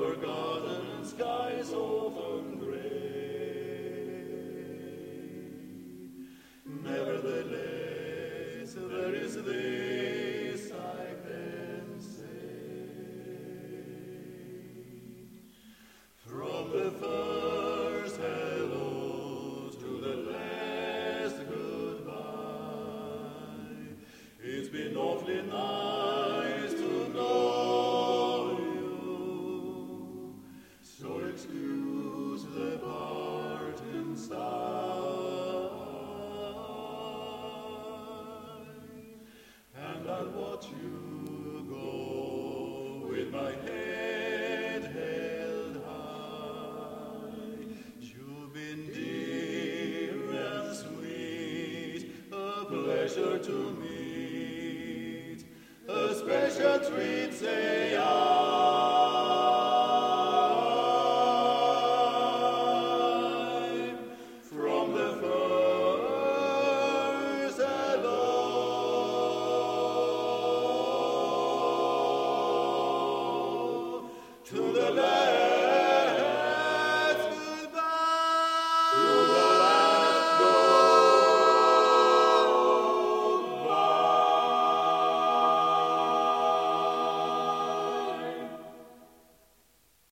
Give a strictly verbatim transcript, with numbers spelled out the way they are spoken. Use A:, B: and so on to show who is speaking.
A: forgotten skies often gray. Nevertheless, there is this I can say. From the first hello to the last goodbye, it's been awfully nice to know you. So excuse the parting sigh, and I'll watch you go with my head held high. You've been dear and sweet, a pleasure to meet, a special treat, say I. From the first hello to the last.